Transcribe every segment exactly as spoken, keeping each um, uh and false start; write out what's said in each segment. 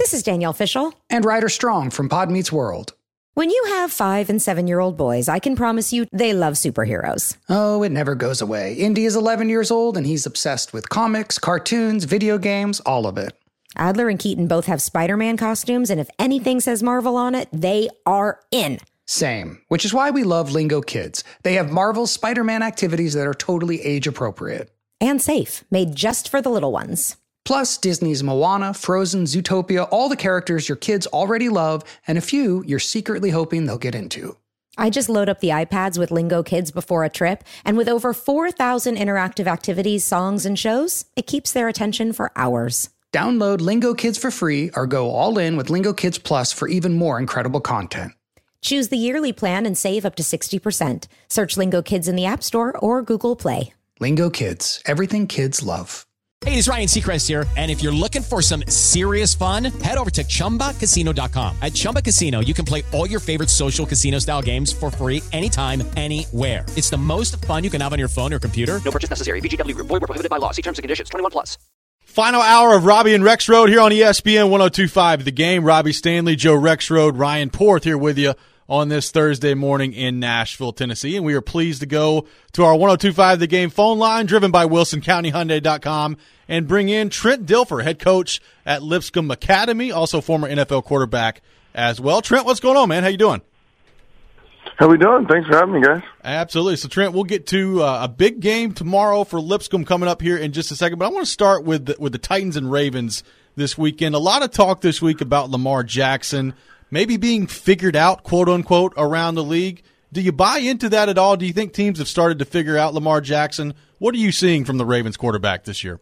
This is Danielle Fishel. And Ryder Strong from Pod Meets World. When you have five and seven-year-old boys, I can promise you they love superheroes. Oh, it never goes away. Indy is eleven years old, and he's obsessed with comics, cartoons, video games, all of it. Adler and Keaton both have Spider-Man costumes, and if anything says Marvel on it, they are in. Same, which is why we love Lingo Kids. They have Marvel's Spider-Man activities that are totally age-appropriate. And safe, made just for the little ones. Plus, Disney's Moana, Frozen, Zootopia, all the characters your kids already love, and a few you're secretly hoping they'll get into. I just load up the iPads with Lingo Kids before a trip, and with over four thousand interactive activities, songs, and shows, it keeps their attention for hours. Download Lingo Kids for free or go all in with Lingo Kids Plus for even more incredible content. Choose the yearly plan and save up to sixty percent. Search Lingo Kids in the App Store or Google Play. Lingo Kids, everything kids love. Hey, it's Ryan Seacrest here, and if you're looking for some serious fun, head over to Chumba Casino dot com. At Chumba Casino, you can play all your favorite social casino-style games for free anytime, anywhere. It's the most fun you can have on your phone or computer. No purchase necessary. V G W Group. Void where prohibited by law. See terms and conditions. twenty-one plus. Final hour of Robbie and Rexroad here on E S P N one oh two point five. The Game. Robbie Stanley, Joe Rexroad, Ryan Porth here with you on this Thursday morning in Nashville, Tennessee. And we are pleased to go to our one oh two point five The Game phone line, driven by Wilson County Hyundai dot com, and bring in Trent Dilfer, head coach at Lipscomb Academy, also former N F L quarterback as well. Trent, what's going on, man? How you doing? How we doing? Thanks for having me, guys. Absolutely. So, Trent, we'll get to uh, a big game tomorrow for Lipscomb coming up here in just a second, but I want to start with the, with the Titans and Ravens this weekend. A lot of talk this week about Lamar Jackson maybe being figured out, quote-unquote, around the league. Do you buy into that at all? Do you think teams have started to figure out Lamar Jackson? What are you seeing from the Ravens quarterback this year?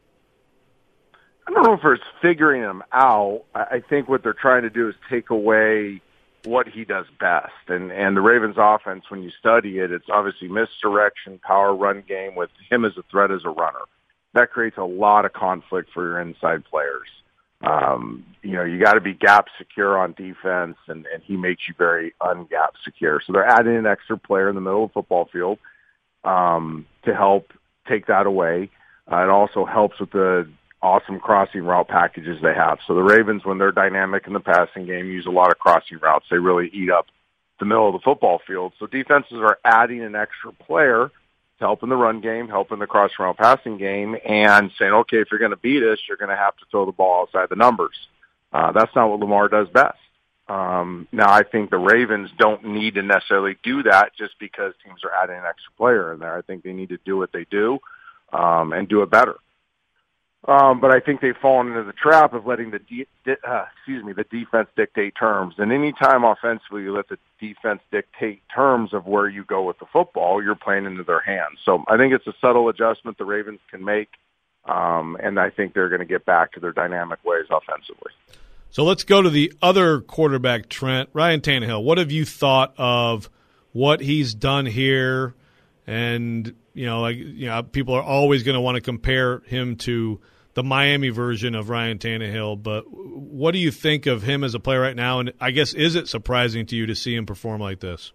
I don't know if it's figuring him out. I think what they're trying to do is take away what he does best. And, and the Ravens offense, when you study it, it's obviously misdirection, power run game with him as a threat as a runner. That creates a lot of conflict for your inside players. Um, you know, you got to be gap secure on defense, and, and he makes you very ungap secure. So they're adding an extra player in the middle of the football field um, to help take that away. Uh, it also helps with the awesome crossing route packages they have. So the Ravens, when they're dynamic in the passing game, use a lot of crossing routes. They really eat up the middle of the football field. So defenses are adding an extra player to help in the run game, help in the crossing route passing game, and saying, okay, if you're going to beat us, you're going to have to throw the ball outside the numbers. Uh, that's not what Lamar does best. Um, now, I think the Ravens don't need to necessarily do that just because teams are adding an extra player in there. I think they need to do what they do um, and do it better. Um, but I think they've fallen into the trap of letting the de- de- uh, excuse me the defense dictate terms. And any time offensively you let the defense dictate terms of where you go with the football, you're playing into their hands. So I think it's a subtle adjustment the Ravens can make, um, and I think they're going to get back to their dynamic ways offensively. So let's go to the other quarterback, Trent, Ryan Tannehill. What have you thought of what he's done here? And you know, like you know, people are always going to want to compare him to the Miami version of Ryan Tannehill, but what do you think of him as a player right now? And I guess, is it surprising to you to see him perform like this?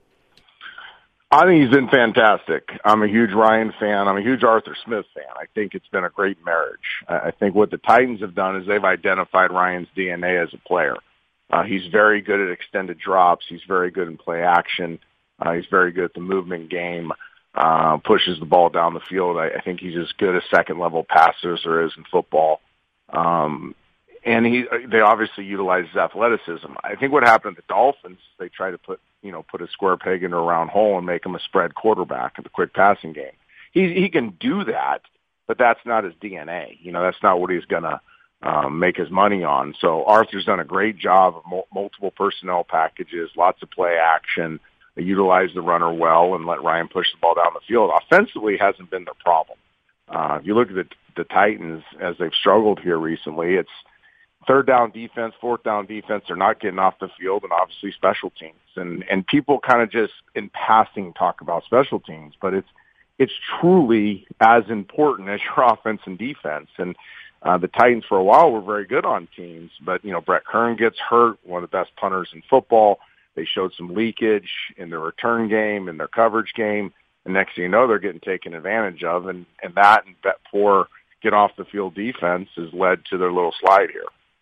I think he's been fantastic. I'm a huge Ryan fan. I'm a huge Arthur Smith fan. I think it's been a great marriage. I think what the Titans have done is they've identified Ryan's D N A as a player. Uh, he's very good at extended drops. He's very good in play action. Uh, he's very good at the movement game. Uh, pushes the ball down the field. I, I think he's as good a second-level passer as there is in football. Um, and he, they obviously utilize his athleticism. I think what happened to the Dolphins, they try to put, you know, put a square peg into a round hole and make him a spread quarterback in the quick passing game. He, he can do that, but that's not his D N A. You know, that's not what he's going to um, make his money on. So Arthur's done a great job of mul- multiple personnel packages, lots of play action. They utilize the runner well and let Ryan push the ball down the field. Offensively hasn't been their problem. Uh, if you look at the, the Titans as they've struggled here recently, it's third down defense, fourth down defense. They're not getting off the field, and obviously special teams. And and people kind of just in passing talk about special teams, but it's it's truly as important as your offense and defense. And uh, the Titans for a while were very good on teams, but you know Brett Kern gets hurt, one of the best punters in football. They showed some leakage in their return game, in their coverage game, and next thing you know, they're getting taken advantage of, and, and that and that poor get-off-the-field defense has led to their little slide here.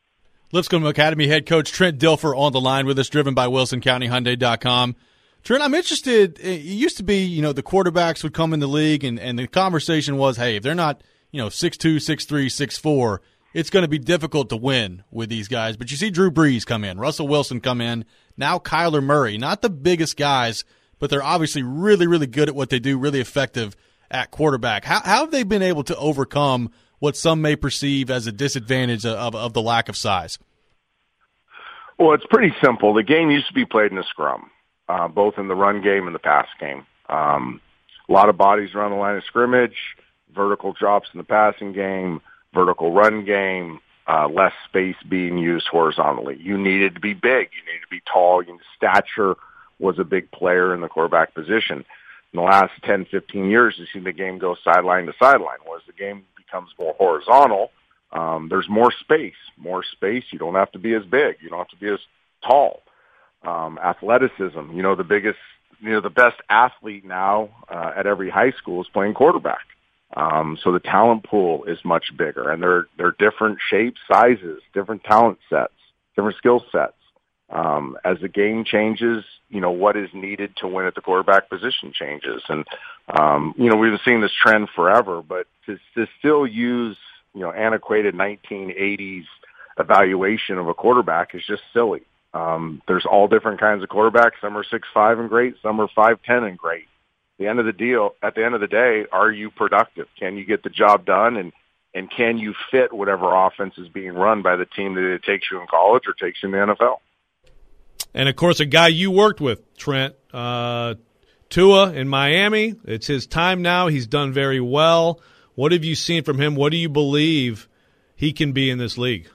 Lipscomb Academy head coach Trent Dilfer on the line with us, driven by Wilson County Hyundai dot com. Trent, I'm interested. It used to be, you know, the quarterbacks would come in the league, and, and the conversation was, hey, if they're not, you know, six two, six three, six four, it's going to be difficult to win with these guys. But you see Drew Brees come in, Russell Wilson come in, now Kyler Murray. Not the biggest guys, but they're obviously really, really good at what they do, really effective at quarterback. How, how have they been able to overcome what some may perceive as a disadvantage of, of the lack of size? Well, it's pretty simple. The game used to be played in a scrum, uh, both in the run game and the pass game. Um, a lot of bodies around the line of scrimmage, vertical drops in the passing game, vertical run game, uh, less space being used horizontally. You needed to be big. You needed to be tall. You, stature was a big player in the quarterback position. In the last ten, fifteen years, you've seen the game go sideline to sideline. Well, as the game becomes more horizontal, um, there's more space. More space, you don't have to be as big. You don't have to be as tall. Um, athleticism, you know, the biggest, you know, the best athlete now uh, at every high school is playing quarterback. Um, so the talent pool is much bigger, and they're, they're different shapes, sizes, different talent sets, different skill sets. Um, as the game changes, you know, what is needed to win at the quarterback position changes. And, um, you know, we've been seeing this trend forever, but to, to still use, you know, antiquated nineteen eighties evaluation of a quarterback is just silly. Um, there's all different kinds of quarterbacks. Some are six five and great. Some are five ten and great. At the end of the deal, at the end of the day, are you productive? Can you get the job done? And, and can you fit whatever offense is being run by the team that it takes you in college or takes you in the N F L? And, of course, a guy you worked with, Trent, uh, Tua in Miami. It's his time now. He's done very well. What have you seen from him? What do you believe he can be in this league?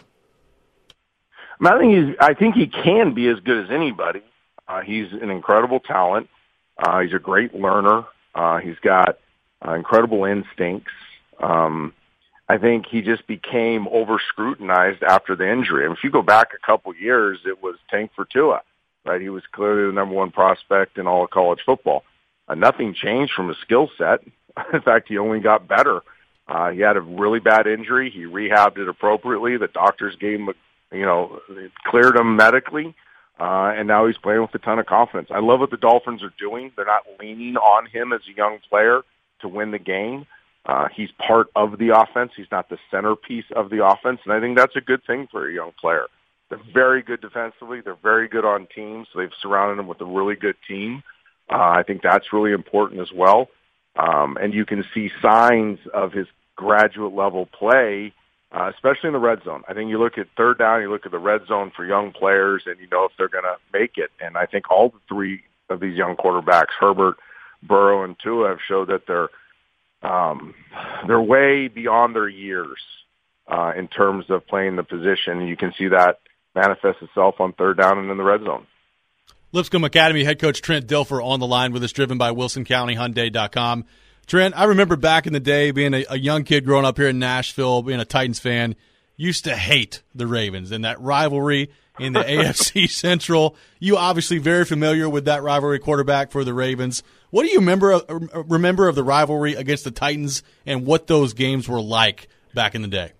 I think he's. I think he can be as good as anybody. Uh, he's an incredible talent. Uh, he's a great learner. Uh, he's got uh, incredible instincts. Um, I think he just became over-scrutinized after the injury. I mean, if you go back a couple years, it was tank for Tua, right? He was clearly the number one prospect in all of college football. Uh, nothing changed from his skill set. In fact, he only got better. Uh, he had a really bad injury. He rehabbed it appropriately. The doctors gave him, a, you know, cleared him medically, uh, and now he's playing with a ton of confidence. I love what the Dolphins are doing. They're not leaning on him as a young player to win the game. Uh, he's part of the offense. He's not the centerpiece of the offense, and I think that's a good thing for a young player. They're very good defensively. They're very good on teams. So they've surrounded him with a really good team. Uh, I think that's really important as well. Um, and you can see signs of his graduate level play, uh, especially in the red zone. I think you look at third down, you look at the red zone for young players, and you know if they're going to make it. And I think all the three of these young quarterbacks, Herbert, Burrow, and Tua, have showed that they're um, they're way beyond their years uh, in terms of playing the position. You can see that manifest itself on third down and in the red zone. Lipscomb Academy head coach Trent Dilfer on the line with us, driven by Wilson County Hyundai dot com. Trent, I remember back in the day being a, a young kid growing up here in Nashville, being a Titans fan, used to hate the Ravens and that rivalry in the A F C Central. You obviously very familiar with that rivalry quarterback for the Ravens. What do you remember remember of the rivalry against the Titans and what those games were like back in the day?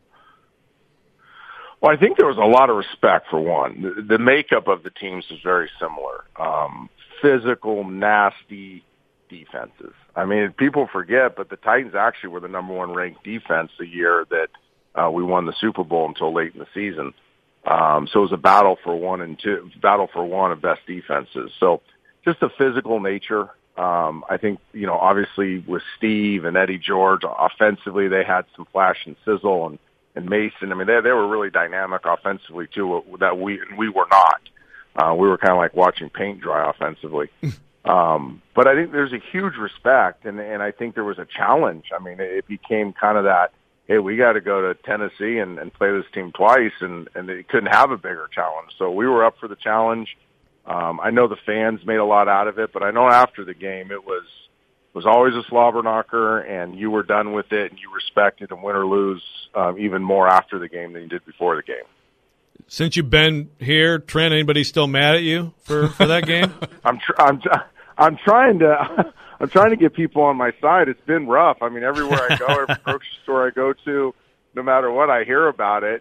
Well, I think there was a lot of respect, for one. The, the makeup of the teams was very similar. Um, physical, nasty defenses. I mean, people forget, but the Titans actually were the number one ranked defense the year that uh, we won the Super Bowl until late in the season. Um, so it was a battle for one and two, battle for one of best defenses. So just the physical nature. Um, I think, you know, obviously with Steve and Eddie George, offensively they had some flash and sizzle, and and Mason, I mean, they they were really dynamic offensively too. That we we were not. Uh, we were kind of like watching paint dry offensively. um, but I think there's a huge respect, and and I think there was a challenge. I mean, it became kind of that. Hey, we got to go to Tennessee and, and play this team twice, and and they couldn't have a bigger challenge. So we were up for the challenge. Um, I know the fans made a lot out of it, but I know after the game it was. was always a slobber knocker, and you were done with it, and you respected and win or lose um, even more after the game than you did before the game. Since you've been here, Trent, anybody still mad at you for, for that game? I'm tr- I'm I'm trying to I'm trying to get people on my side. It's been rough. I mean, everywhere I go, every grocery store I go to, no matter what, I hear about it. And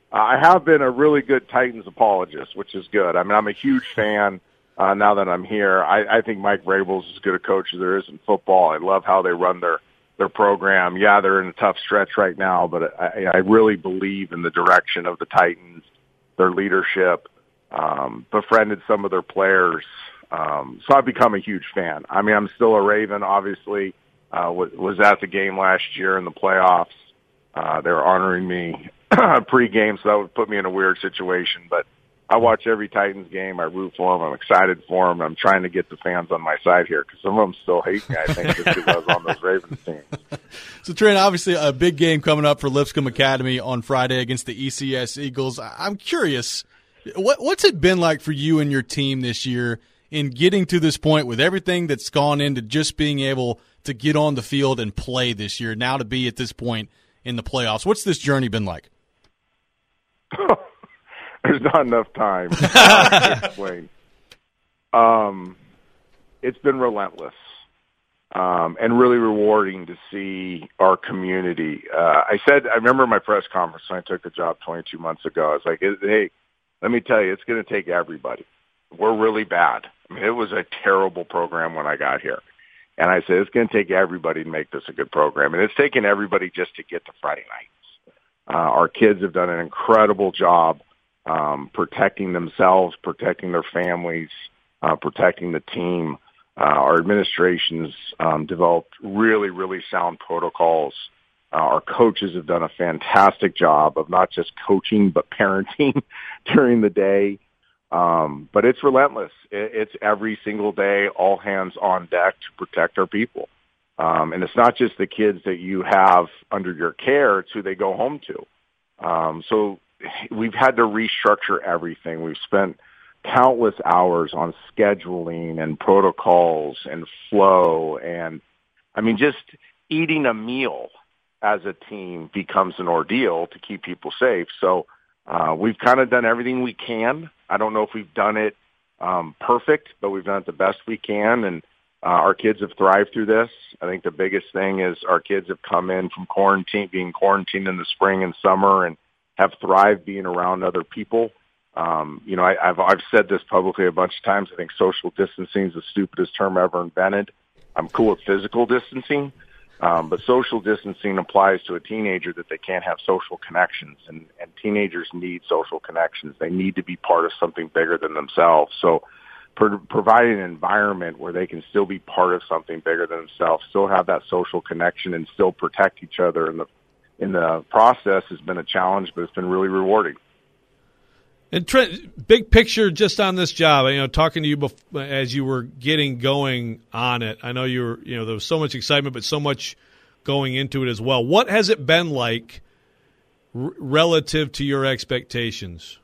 I have been a really good Titans apologist, which is good. I mean, I'm a huge fan uh, now that I'm here. I, I think Mike Vrabel is as good a coach as there is in football. I love how they run their, their program. Yeah, they're in a tough stretch right now, but I, I really believe in the direction of the Titans, their leadership, um, befriended some of their players. Um, so I've become a huge fan. I mean, I'm still a Raven, obviously. Uh, was, was at the game last year in the playoffs. Uh, they were honoring me pre-game, so that would put me in a weird situation. But I watch every Titans game. I root for them. I'm excited for them. I'm trying to get the fans on my side here because some of them still hate me, I think, just because I was on those Ravens teams. So, Trent, obviously a big game coming up for Lipscomb Academy on Friday against the E C S Eagles. I'm curious, what, what's it been like for you and your team this year in getting to this point with everything that's gone into just being able to get on the field and play this year, now to be at this point in the playoffs? What's this journey been like? There's not enough time to explain. Um, it's been relentless um, and really rewarding to see our community. Uh, I said, I remember my press conference when I took the job twenty-two months ago. I was like, hey, let me tell you, it's going to take everybody. We're really bad. I mean, it was a terrible program when I got here. And I said, it's going to take everybody to make this a good program. And it's taken everybody just to get to Friday nights. Uh, our kids have done an incredible job um, protecting themselves, protecting their families, uh, protecting the team. Uh, our administration's um, developed really, really sound protocols. Uh, our coaches have done a fantastic job of not just coaching, but parenting during the day. Um, but it's relentless. It, it's every single day, all hands on deck to protect our people. Um, and it's not just the kids that you have under your care, it's who they go home to. Um, so we've had to restructure everything. We've spent countless hours on scheduling and protocols and flow. And I mean, just eating a meal as a team becomes an ordeal to keep people safe. So uh, we've kind of done everything we can. I don't know if we've done it um, perfect, but we've done it the best we can. And uh, our kids have thrived through this. I think the biggest thing is our kids have come in from quarantine, being quarantined in the spring and summer, and have thrived being around other people. Um, you know, I, I've, I've said this publicly a bunch of times. I think social distancing is the stupidest term ever invented. I'm cool with physical distancing, um, but social distancing applies to a teenager that they can't have social connections, and, and teenagers need social connections. They need to be part of something bigger than themselves. So pro- providing an environment where they can still be part of something bigger than themselves, still have that social connection, and still protect each other in the in the process has been a challenge, but it's been really rewarding. And Trent, big picture just on this job, you know, talking to you before, as you were getting going on it, I know you were, you know, there was so much excitement, but so much going into it as well. What has it been like r- relative to your expectations?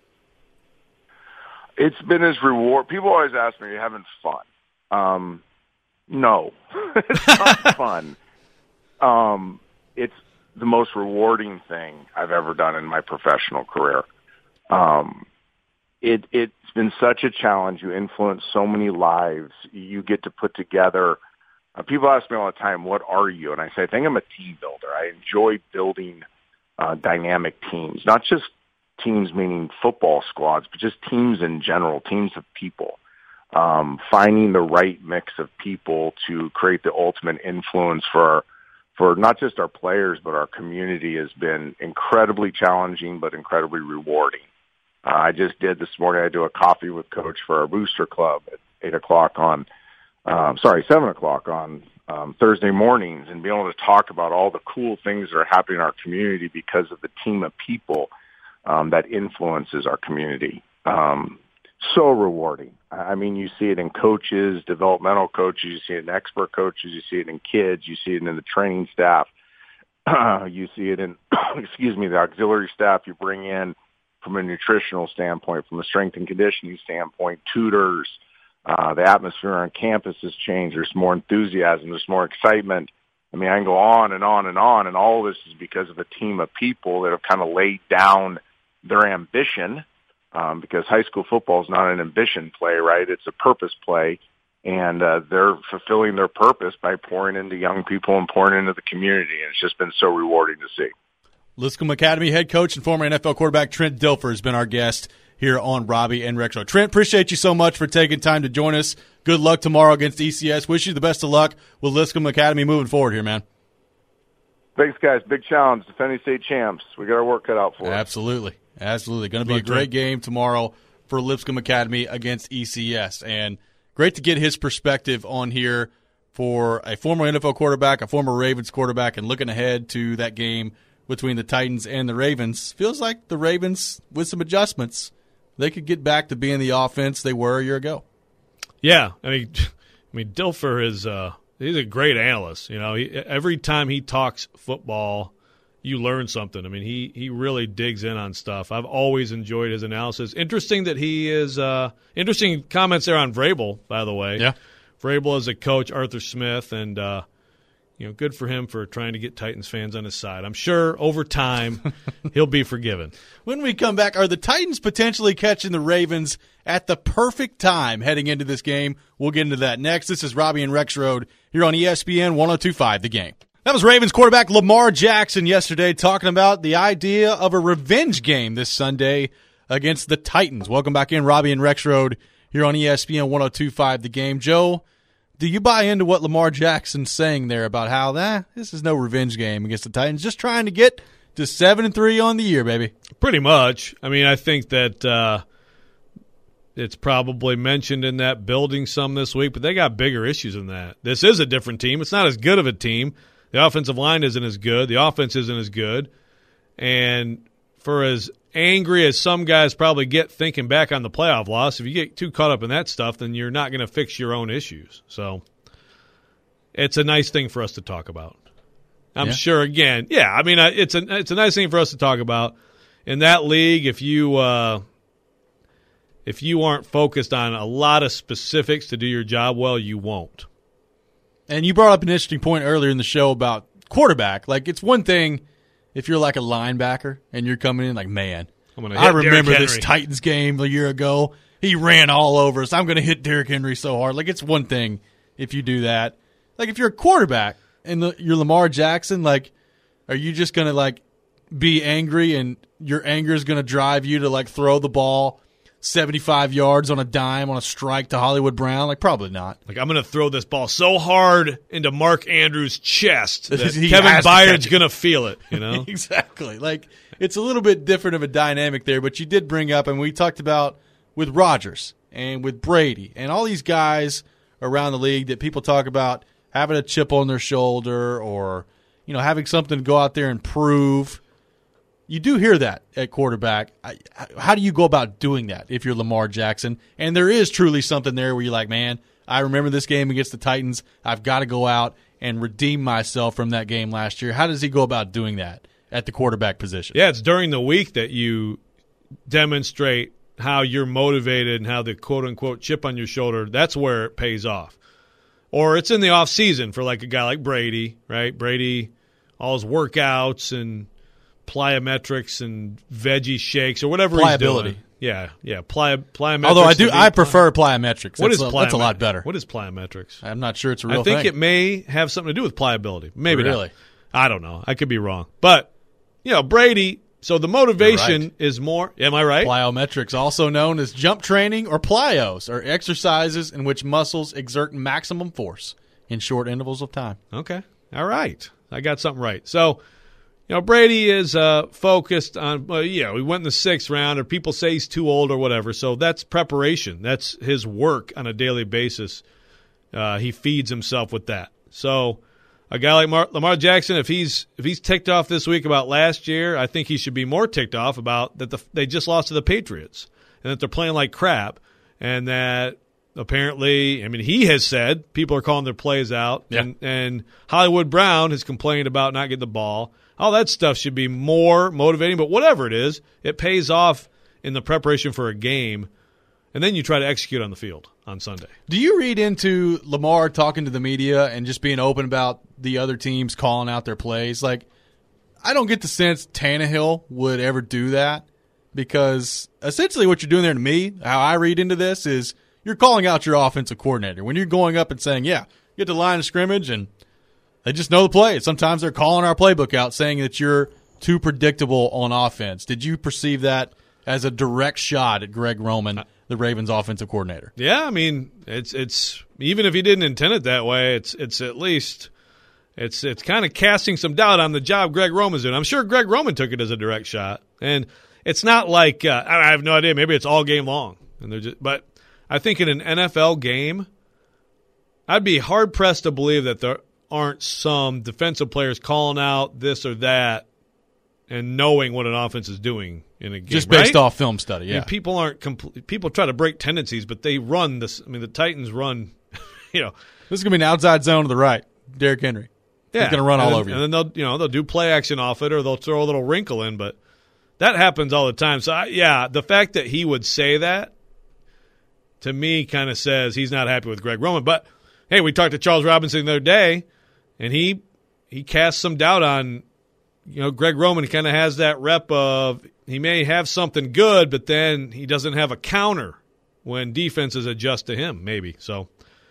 It's been as reward. People always ask me, are you having fun? Um, no, it's not fun. Um, it's the most rewarding thing I've ever done in my professional career. Um, it, it's been such a challenge. You influence so many lives. You get to put together, uh, people ask me all the time, what are you? And I say, I think I'm a team builder. I enjoy building uh, dynamic teams, not just teams meaning football squads, but just teams in general, teams of people. Um, finding the right mix of people to create the ultimate influence for for not just our players, but our community has been incredibly challenging, but incredibly rewarding. Uh, I just did this morning, I do a coffee with coach for our booster club at eight o'clock on, um, sorry, seven o'clock on um, Thursday mornings, and being able to talk about all the cool things that are happening in our community because of the team of people um, that influences our community. Um, so rewarding. I mean, you see it in coaches, developmental coaches, you see it in expert coaches, you see it in kids, you see it in the training staff, uh, you see it in, excuse me, the auxiliary staff you bring in from a nutritional standpoint, from a strength and conditioning standpoint, tutors. Uh, the atmosphere on campus has changed. There's more enthusiasm. There's more excitement. I mean, I can go on and on and on, and all of this is because of a team of people that have kind of laid down their ambition. Um, because high school football is not an ambition play, right? It's a purpose play, and uh, they're fulfilling their purpose by pouring into young people and pouring into the community, and it's just been so rewarding to see. Lipscomb Academy head coach and former N F L quarterback Trent Dilfer has been our guest here on Robbie and Rex Road. Trent, appreciate you so much for taking time to join us. Good luck tomorrow against E C S. Wish you the best of luck with Lipscomb Academy moving forward here, man. Thanks, guys. Big challenge. Defending state champs. We got our work cut out for us. Absolutely. Absolutely. Going to be a great game tomorrow for Lipscomb Academy against E C S. And great to get his perspective on here for a former N F L quarterback, a former Ravens quarterback, and looking ahead to that game between the Titans and the Ravens. Feels like the Ravens, with some adjustments, they could get back to being the offense they were a year ago. Yeah. I mean, I mean, Dilfer is uh, he's a great analyst. You know, he, every time he talks football, you learn something. I mean, he, he really digs in on stuff. I've always enjoyed his analysis. Interesting that he is uh, – interesting comments there on Vrabel, by the way. Yeah. Vrabel as a coach, Arthur Smith, and, uh, you know, good for him for trying to get Titans fans on his side. I'm sure over time he'll be forgiven. When we come back, are the Titans potentially catching the Ravens at the perfect time heading into this game? We'll get into that next. This is Robbie and Rex Road here on E S P N one oh two point five The Game. That was Ravens quarterback Lamar Jackson yesterday talking about the idea of a revenge game this Sunday against the Titans. Welcome back in, Robbie and Rex Road here on E S P N one oh two point five The Game. Joe, do you buy into what Lamar Jackson's saying there about how eh, this is no revenge game against the Titans, just trying to get to seven and three on the year, baby? Pretty much. I mean, I think that uh, it's probably mentioned in that building some this week, but they got bigger issues than that. This is a different team. It's not as good of a team. The offensive line isn't as good. The offense isn't as good. And for as angry as some guys probably get thinking back on the playoff loss, if you get too caught up in that stuff, then you're not going to fix your own issues. So it's a nice thing for us to talk about. I'm yeah. sure, again, yeah, I mean, it's a, it's a nice thing for us to talk about. In that league, if you uh, if you aren't focused on a lot of specifics to do your job well, you won't. And you brought up an interesting point earlier in the show about quarterback. Like, it's one thing if you're like a linebacker and you're coming in like, man, I'm gonna I hit remember Derrick this Henry. Titans game a year ago. He ran all over us. I'm going to hit Derrick Henry so hard. Like, it's one thing if you do that. Like, if you're a quarterback and the, you're Lamar Jackson, like, are you just going to, like, be angry and your anger is going to drive you to, like, throw the ball seventy-five yards on a dime on a strike to Hollywood Brown? Like, probably not. Like, I'm going to throw this ball so hard into Mark Andrews' chest that He Kevin has to Byard's catch it. going to feel it, you know? Exactly. Like, it's a little bit different of a dynamic there, but you did bring up, and we talked about with Rodgers and with Brady and all these guys around the league that people talk about having a chip on their shoulder or, you know, having something to go out there and prove. You do hear that at quarterback. I, how do you go about doing that if you're Lamar Jackson? And there is truly something there where you're like, man, I remember this game against the Titans. I've got to go out and redeem myself from that game last year. How does he go about doing that at the quarterback position? Yeah, it's during the week that you demonstrate how you're motivated and how the quote-unquote chip on your shoulder, that's where it pays off. Or it's in the off season for like a guy like Brady, right? Brady, all his workouts and plyometrics and veggie shakes or whatever Pliability. he's doing. Yeah, yeah, ply, plyometrics. Although I do, to be- I prefer plyometrics. What that's is a, that's a lot plyomet- better. What is plyometrics? I'm not sure it's a real I think thing. it may have something to do with pliability. Maybe Really? not. I don't know. I could be wrong. But, you know, Brady, so the motivation You're right. is more, am I right? Plyometrics, also known as jump training or plyos, are exercises in which muscles exert maximum force in short intervals of time. Okay. All right. I got something right. So, you know, Brady is uh, focused on, well, you know, he went in the sixth round, or people say he's too old or whatever. So that's preparation. That's his work on a daily basis. Uh, he feeds himself with that. So a guy like Mar- Lamar Jackson, if he's if he's ticked off this week about last year, I think he should be more ticked off about that the, they just lost to the Patriots and that they're playing like crap, and that apparently, I mean, he has said people are calling their plays out, Yeah. and, and Hollywood Brown has complained about not getting the ball. All that stuff should be more motivating, but whatever it is, it pays off in the preparation for a game, and then you try to execute on the field on Sunday. Do you read into Lamar talking to the media and just being open about the other teams calling out their plays? Like, I don't get the sense Tannehill would ever do that, because essentially what you're doing there to me, how I read into this, is you're calling out your offensive coordinator. When you're going up and saying, yeah, get to the line of scrimmage and they just know the play. Sometimes they're calling our playbook out saying that you're too predictable on offense. Did you perceive that as a direct shot at Greg Roman, the Ravens offensive coordinator? Yeah, I mean, it's it's even if he didn't intend it that way, it's it's at least it's it's kind of casting some doubt on the job Greg Roman's doing. I'm sure Greg Roman took it as a direct shot, and it's not like uh, I have no idea. Maybe it's all game long, and they're just. But I think in an N F L game, I'd be hard pressed to believe that there aren't some defensive players calling out this or that and knowing what an offense is doing in a game, just based right? off film study. Yeah, I mean, people aren't compl- people try to break tendencies, but they run this. I mean, the Titans run. You know, this is gonna be an outside zone to the right. Derrick Henry. Yeah, he's gonna run and all then, over you. And then they'll you know they'll do play action off it, or they'll throw a little wrinkle in. But that happens all the time. So I, yeah, the fact that he would say that to me kind of says he's not happy with Greg Roman. But hey, we talked to Charles Robinson the other day, and he he cast some doubt on. You know, Greg Roman kind of has that rep of he may have something good, but then he doesn't have a counter when defenses adjust to him, maybe. So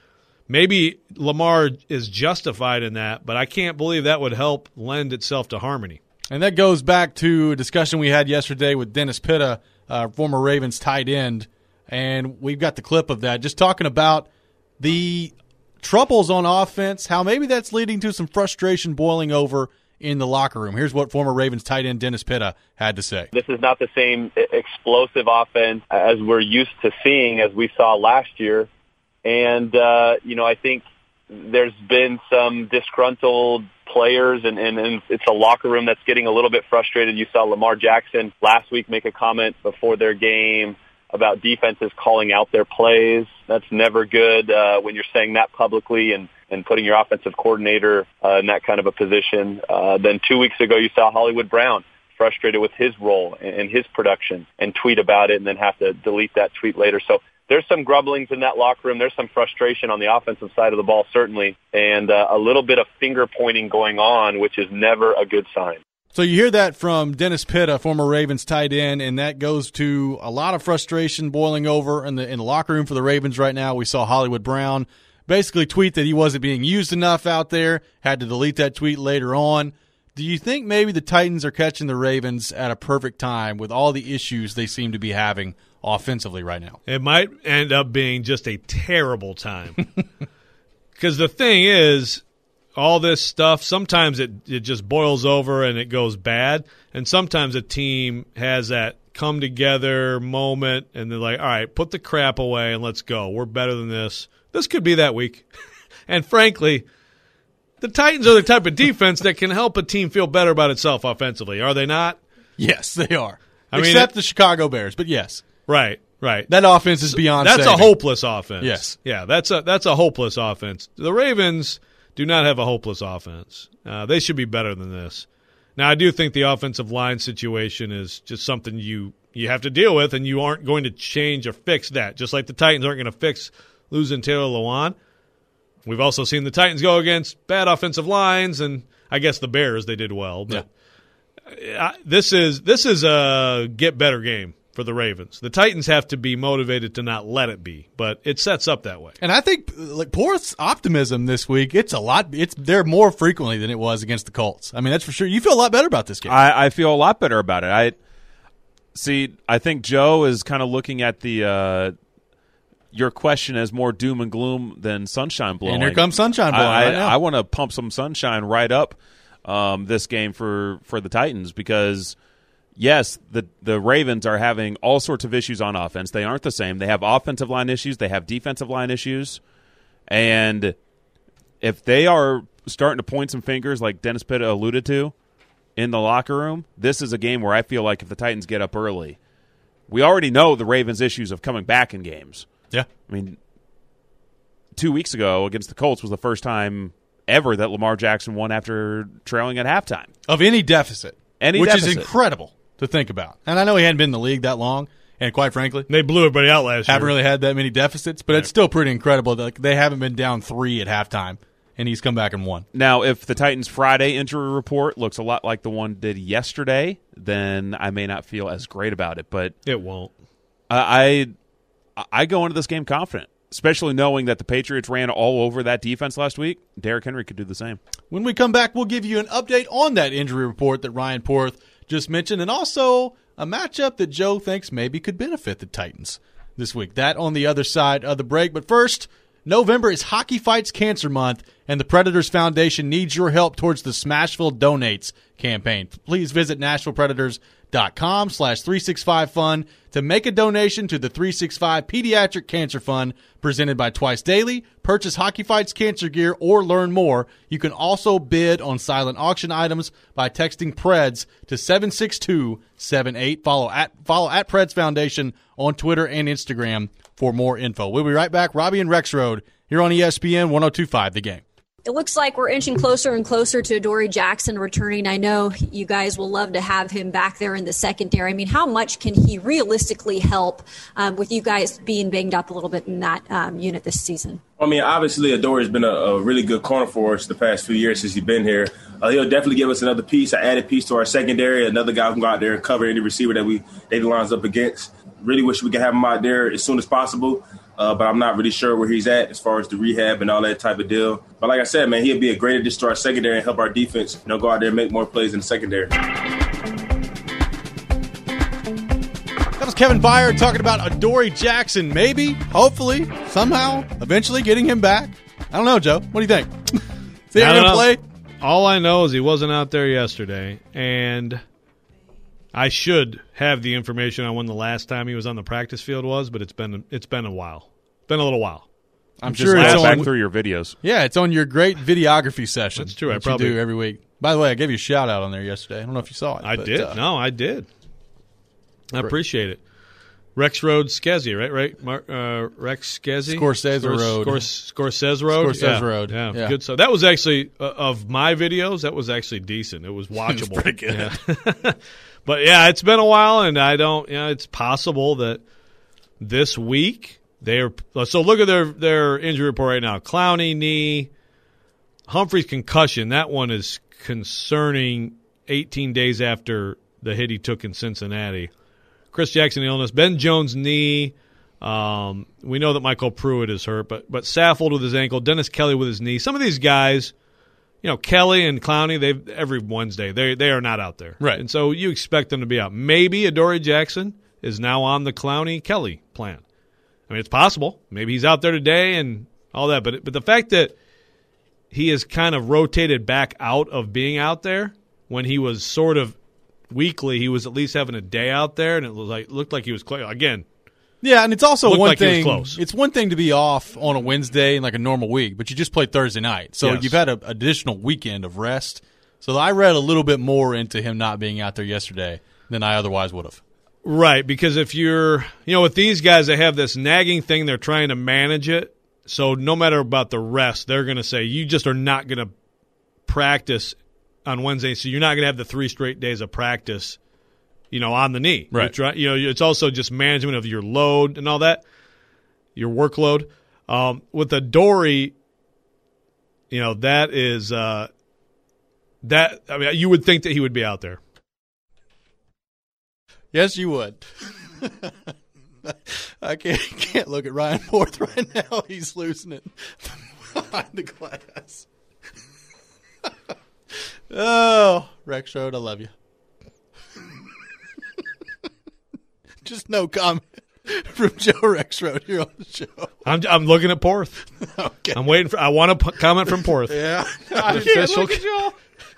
maybe Lamar is justified in that, but I can't believe that would help lend itself to harmony. And that goes back to a discussion we had yesterday with Dennis Pitta, uh, former Ravens tight end, and we've got the clip of that, just talking about the troubles on offense, how maybe that's leading to some frustration boiling over in the locker room. Here's what former Ravens tight end Dennis Pitta had to say. This is not the same explosive offense as we're used to seeing as we saw last year. And, uh, you know, I think there's been some disgruntled players, and, and, and it's a locker room that's getting a little bit frustrated. You saw Lamar Jackson last week make a comment before their game about defenses calling out their plays. That's never good uh, when you're saying that publicly and, and putting your offensive coordinator uh, in that kind of a position. Uh, then two weeks ago, you saw Hollywood Brown frustrated with his role and, and his production and tweet about it and then have to delete that tweet later. So there's some grumblings in that locker room. There's some frustration on the offensive side of the ball, certainly, and uh, a little bit of finger pointing going on, which is never a good sign. So you hear that from Dennis Pitta, former Ravens tight end, and that goes to a lot of frustration boiling over in the in the locker room for the Ravens right now. We saw Hollywood Brown basically tweet that he wasn't being used enough out there, had to delete that tweet later on. Do you think maybe the Titans are catching the Ravens at a perfect time with all the issues they seem to be having offensively right now? It might end up being just a terrible time. Because the thing is, all this stuff, sometimes it, it just boils over and it goes bad. And sometimes a team has that come together moment and they're like, all right, put the crap away and let's go. We're better than this. This could be that week. And frankly, the Titans are the type of defense that can help a team feel better about itself offensively. Are they not? Yes, they are. I mean, Except it, the Chicago Bears, but yes. Right, right. That offense is beyond That's saving. a hopeless offense. Yes. Yeah, that's a that's a hopeless offense. The Ravens do not have a hopeless offense. Uh, they should be better than this. Now, I do think the offensive line situation is just something you, you have to deal with, and you aren't going to change or fix that, just like the Titans aren't going to fix losing Taylor Lewan. We've also seen the Titans go against bad offensive lines, and I guess the Bears, they did well. But yeah. this is this is a get-better game for the Ravens. The Titans have to be motivated to not let it be, but it sets up that way. And I think like Porth's optimism this week, it's a lot. It's there more frequently than it was against the Colts. I mean, that's for sure. You feel a lot better about this game. I, I feel a lot better about it. I see. I think Joe is kind of looking at the uh, your question as more doom and gloom than sunshine blowing. And here comes sunshine blowing. I, right now. I, I want to pump some sunshine right up um, this game for for the Titans because. Yes, the the Ravens are having all sorts of issues on offense. They aren't the same. They have offensive line issues. They have defensive line issues. And if they are starting to point some fingers like Dennis Pitta alluded to in the locker room, this is a game where I feel like if the Titans get up early, we already know the Ravens' issues of coming back in games. Yeah. I mean, two weeks ago against the Colts was the first time ever that Lamar Jackson won after trailing at halftime. Of any deficit. Any which deficit. is incredible to think about. And I know he hadn't been in the league that long, and quite frankly, they blew everybody out last year. Haven't really had that many deficits, but right. It's still pretty incredible that they haven't been down three at halftime, and he's come back and won. Now, if the Titans' Friday injury report looks a lot like the one did yesterday, then I may not feel as great about it. But it won't. I I, I go into this game confident. especially knowing that the Patriots ran all over that defense last week, Derrick Henry could do the same. When we come back, we'll give you an update on that injury report that Ryan Porth just mentioned, and also a matchup that Joe thinks maybe could benefit the Titans this week. That on the other side of the break. But first, November is Hockey Fights Cancer Month, and the Predators Foundation needs your help towards the Smashville Donates campaign. Please visit nashville predators dot com slash three sixty-five fun to make a donation to the three sixty-five Pediatric Cancer Fund presented by Twice Daily. Purchase Hockey Fights cancer gear or learn more. You can also bid on silent auction items by texting Preds to seven six two seven eight. Follow at, follow at Preds Foundation on Twitter and Instagram for more info. We'll be right back. Robbie and Rexroad here on E S P N one oh two point five The Game. It looks like we're inching closer and closer to Adoree Jackson returning. I know you guys will love to have him back there in the secondary. I mean, how much can he realistically help um, with you guys being banged up a little bit in that um, unit this season? I mean, obviously, Adoree has been a, a really good corner for us the past few years since he's been here. Uh, he'll definitely give us another piece, an added piece to our secondary, another guy who can go out there and cover any receiver that we that he lines up against. Really wish we could have him out there as soon as possible. Uh, but I'm not really sure where he's at as far as the rehab and all that type of deal. But like I said, man, he'll be a great addition to our secondary and help our defense, you know, go out there and make more plays in the secondary. That was Kevin Byard talking about Adoree Jackson. Maybe, hopefully, somehow, eventually getting him back. I don't know, Joe. What do you think? Is he going to play? All I know is he wasn't out there yesterday, and I should have the information on when the last time he was on the practice field was, but it's been it's been a while. It's been a little while. I'm Just sure it's back on through your videos. Yeah, it's on your great videography session. That's true. I that probably you do every week. By the way, I gave you a shout out on there yesterday. I don't know if you saw it. I but, did. Uh, no, I did. I appreciate it. Rexroad Skezi, right? Right, Mar- uh, Rex Skezi, Scorsese Scors- Road. Scors- Scorsese Road. Scorsese yeah. Road. Yeah, Yeah. good stuff. That was actually uh, of my videos. That was actually decent. It was watchable. It was pretty good. Yeah. But yeah, it's been a while, and I don't. You know, it's possible that this week they are. So look at their their injury report right now. Clowney knee, Humphrey's concussion. That one is concerning. eighteen days after the hit he took in Cincinnati. Chris Jackson illness. Ben Jones knee. Um, we know that Michael Pruitt is hurt, but but Saffold with his ankle. Dennis Kelly with his knee. Some of these guys. You know, Kelly and Clowney, they every Wednesday, they they are not out there. Right. And so you expect them to be out. Maybe Adoree Jackson is now on the Clowney-Kelly plan. I mean, it's possible. Maybe he's out there today and all that. But but the fact that he has kind of rotated back out of being out there when he was sort of weekly, he was at least having a day out there, and it was like looked like he was clear. Again, Yeah, and it's also Looked one like he was thing. close. It's one thing to be off on a Wednesday in like a normal week, but you just played Thursday night, so Yes. you've had an additional weekend of rest. So I read a little bit more into him not being out there yesterday than I otherwise would have. right, because if you're, you know, with these guys, they have this nagging thing. They're trying to manage it. So no matter about the rest, they're going to say, you just are not going to practice on Wednesday, so you're not going to have the three straight days of practice, you know, on the knee. Right. You're try, you know, it's also just management of your load and all that, your workload. Um, with Adoree, you know, that is uh, that. I mean, you would think that he would be out there. Yes, you would. I can't can't look at Ryan Porth right now. He's losing it behind the glass. Oh, Rex Road, I love you. Just no comment from Joe Rexroad here on the show. I'm I'm looking at Porth. Okay. I'm waiting for. I want a p- comment from Porth. Yeah. I can't look at you.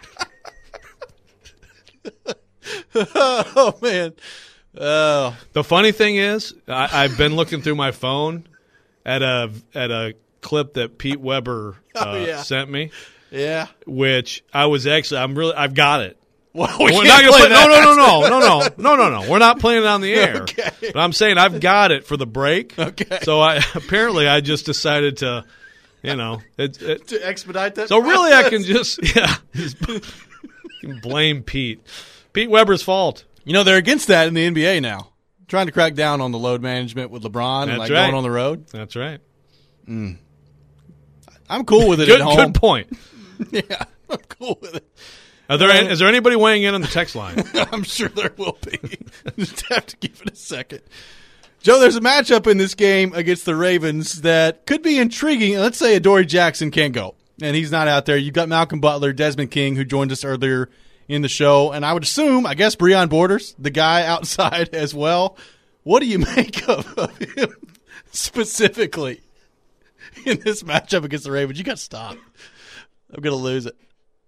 Oh man. Oh. The funny thing is, I, I've been looking through my phone at a at a clip that Pete Weber uh, Oh, yeah. sent me, Yeah. which I was actually. I'm really. I've got it. Well, We're we not can't gonna play play. No, that. no, no, no, no, no, no, no, no. We're not playing it on the air. Okay. But I'm saying I've got it for the break. Okay. So I apparently I just decided to, you know, it, it, To expedite that. so really I process. can just yeah, just can blame Pete. Pete Weber's fault. You know, they're against that in the N B A now. Trying to crack down on the load management with LeBron and That's like right. going on the road. That's right. I'm cool with it Good, at home. good point. Yeah, I'm cool with it. Are there is there anybody weighing in on the text line? I'm sure there will be. Just have to give it a second. Joe, there's a matchup in this game against the Ravens that could be intriguing. Let's say Adoree Jackson can't go, and he's not out there. You've got Malcolm Butler, Desmond King, who joined us earlier in the show, and I would assume, I guess, Breon Borders, the guy outside as well. What do you make of, of him specifically in this matchup against the Ravens? You got to stop. I'm going to lose it.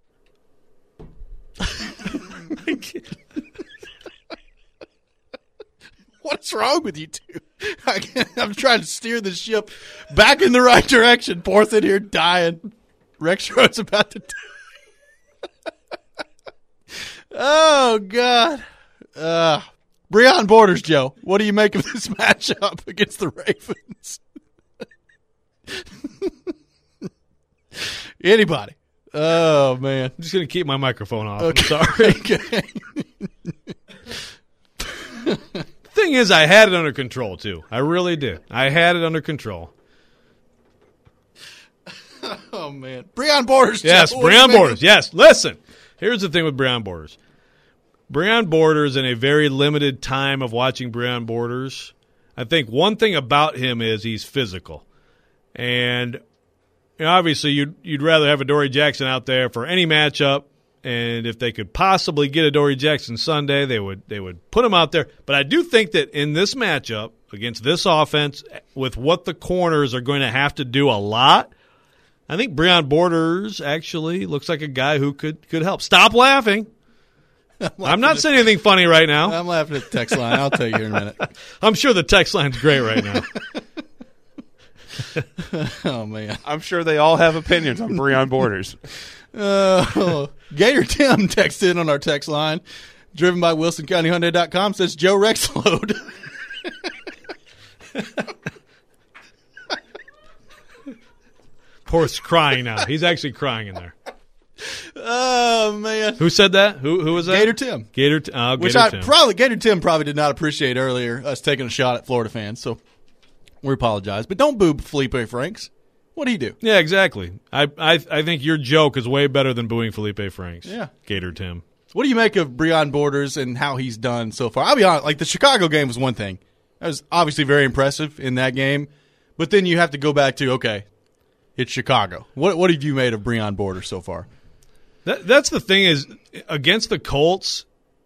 What's wrong with you two? I I'm trying to steer the ship back in the right direction. Porth in here dying. Rexroad's about to die. Oh, God. Uh, Breon Borders, Joe. What do you make of this matchup against the Ravens? Anybody? Oh, man. I'm just going to keep my microphone off. Okay. I'm sorry. Okay. Thing is, I had it under control, too. I really did. I had it under control. Oh, man. Breon Borders, Joe. Yes, What do you Breon make Borders. of- Yes, listen. Here's the thing with Breon Borders. Breon Borders, in a very limited time of watching Breon Borders, I think one thing about him is he's physical. And you know, obviously you'd, you'd rather have Adoree Jackson out there for any matchup, and if they could possibly get Adoree Jackson Sunday, they would they would put him out there. But I do think that in this matchup, against this offense, with what the corners are going to have to do a lot, I think Breon Borders actually looks like a guy who could, could help. Stop laughing. I'm, I'm not saying anything funny right now. I'm laughing at the text line. I'll tell you here in a minute. I'm sure the text line's great right now. Oh, man. I'm sure they all have opinions on Breon Borders. Uh, Gator Tim texted in on our text line, driven by Wilson County Hyundai dot com, says Joe Rexload. Porth's crying now. He's actually crying in there. Oh, man. Who said that? Who who was that? Gator Tim. Gator, t- uh, Which Gator I Tim. probably, Gator Tim probably did not appreciate earlier, us taking a shot at Florida fans, so we apologize. But don't boo Felipe Franks. What do you do? Yeah, exactly. I, I I think your joke is way better than booing Felipe Franks. Yeah. Gator Tim. What do you make of Breon Borders and how he's done so far? I'll be honest, like the Chicago game was one thing. That was obviously very impressive in that game. But then you have to go back to, okay, it's Chicago. What what have you made of Breon Borders so far? That, that's the thing is, against the Colts,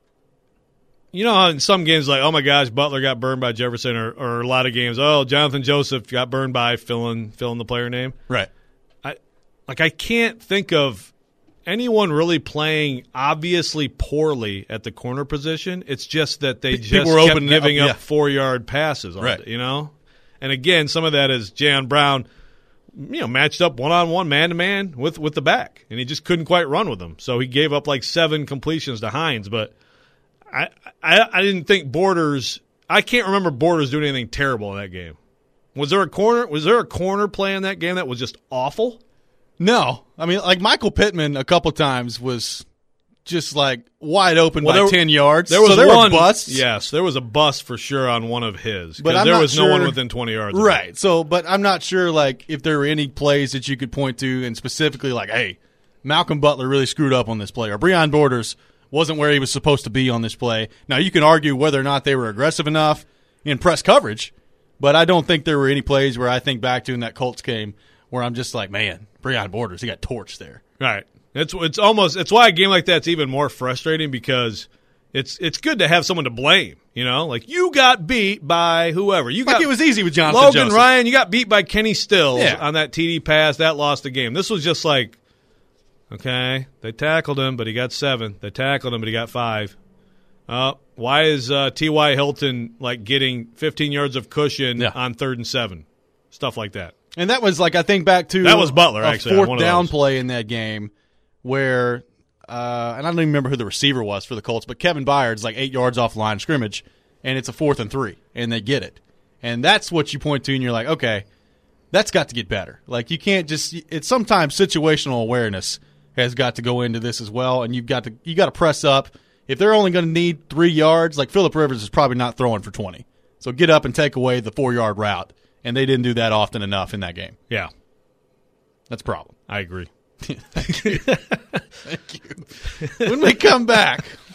you know how in some games like, oh my gosh, Butler got burned by Jefferson, or, or a lot of games, oh, Jonathan Joseph got burned by fill in, fill in the player name. Right. I Like, I can't think of anyone really playing obviously poorly at the corner position. It's just that they People just were kept open, giving uh, up yeah. four-yard passes, all Right. day, you know? And again, some of that is Jayon Brown, you know, matched up one-on-one, man-to-man with, with the back, and he just couldn't quite run with them. So he gave up like seven completions to Hines. But I, I, I didn't think Borders – I can't remember Borders doing anything terrible in that game. Was there a corner? Was there a corner play in that game that was just awful? No. I mean, like Michael Pittman a couple times was just like wide open Well, by there- ten yards. There was so there one were busts. Yes, there was a bust for sure on one of his. 'cause But I'm there not was no one sure- within twenty yards. of Right. him. So, but I'm not sure, like, if there were any plays that you could point to and specifically, like, hey, Malcolm Butler really screwed up on this play, or Breon Borders wasn't where he was supposed to be on this play. Now, you can argue whether or not they were aggressive enough in press coverage, but I don't think there were any plays where I think back to in that Colts game where I'm just like, man, Breon Borders, he got torched there. Right. It's it's almost it's why a game like that's even more frustrating, because it's it's good to have someone to blame. You know, like you got beat by whoever. You Like got it was easy with Jonathan Logan Joseph. Ryan. You got beat by Kenny Stills Yeah. on that T D pass that lost the game. This was just like, okay, they tackled him, but he got seven. They tackled him, but he got five. Uh, why is uh, T Y. Hilton like getting fifteen yards of cushion Yeah. on third and seven? Stuff like that. And that was like, I think back to That was Butler, a actually, on fourth one of down those. play in that game where, uh, and I don't even remember who the receiver was for the Colts, but Kevin Byard's like eight yards off the line of scrimmage, and it's a fourth and three, and they get it. And that's what you point to, and you're like, okay, that's got to get better. Like, you can't just, it's sometimes situational awareness has got to go into this as well, and you've got to, you got to press up. If they're only going to need three yards, like Phillip Rivers is probably not throwing for twenty. So get up and take away the four-yard route, and they didn't do that often enough in that game. Yeah, That's a problem. I agree. Thank you. Thank you. When we come back,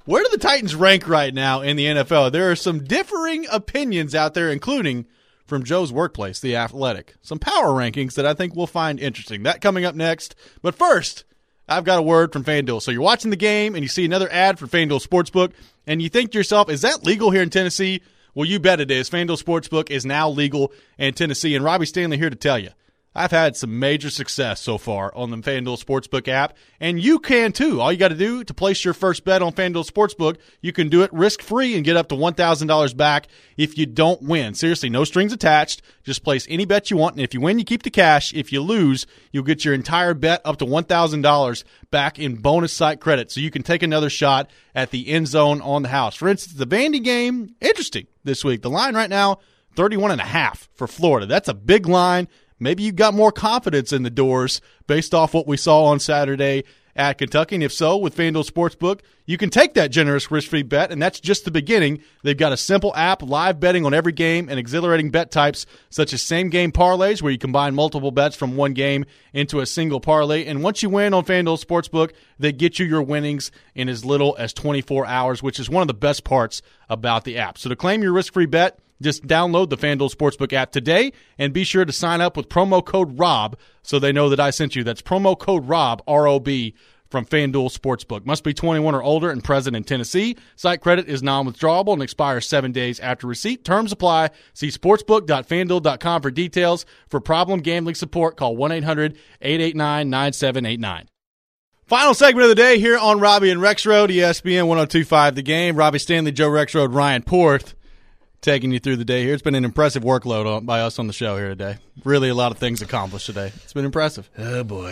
Where do the Titans rank right now in the N F L? There are some differing opinions out there, including from Joe's workplace, The Athletic. Some power rankings that I think we'll find interesting. That coming up next. But first, I've got a word from FanDuel. So you're watching the game and you see another ad for FanDuel Sportsbook, and you think to yourself, is that legal here in Tennessee? Well, you bet it is. FanDuel Sportsbook is now legal in Tennessee, and Robbie Stanley here to tell you, I've had some major success so far on the FanDuel Sportsbook app, and you can too. All you got to do to place your first bet on FanDuel Sportsbook, you can do it risk-free and get up to one thousand dollars back if you don't win. Seriously, no strings attached. Just place any bet you want, and if you win, you keep the cash. If you lose, you'll get your entire bet up to one thousand dollars back in bonus site credit, so you can take another shot at the end zone on the house. For instance, the Vandy game, interesting this week. The line right now, thirty-one and a half for Florida. That's a big line. Maybe you got more confidence in the doors based off what we saw on Saturday at Kentucky. And if so, with FanDuel Sportsbook, you can take that generous risk-free bet, and that's just the beginning. They've got a simple app, live betting on every game, and exhilarating bet types such as same-game parlays where you combine multiple bets from one game into a single parlay. And once you win on FanDuel Sportsbook, they get you your winnings in as little as twenty-four hours, which is one of the best parts about the app. So to claim your risk-free bet, just download the FanDuel Sportsbook app today and be sure to sign up with promo code ROB so they know that I sent you. That's promo code ROB, R O B, from FanDuel Sportsbook. Must be twenty-one or older and present in Tennessee. Site credit is non-withdrawable and expires seven days after receipt. Terms apply. See sportsbook dot fan duel dot com for details. For problem gambling support, call one eight hundred eight eight nine nine seven eight nine. Final segment of the day here on Robbie and Rexroad, E S P N one oh two point five The Game. Robbie Stanley, Joe Rexroad, Ryan Porth, taking you through the day here. It's been an impressive workload on, by us on the show here today. Really a lot of things accomplished today. It's been impressive. Oh, boy.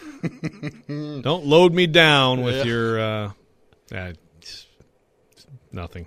Don't load me down with yeah. your uh, uh, nothing.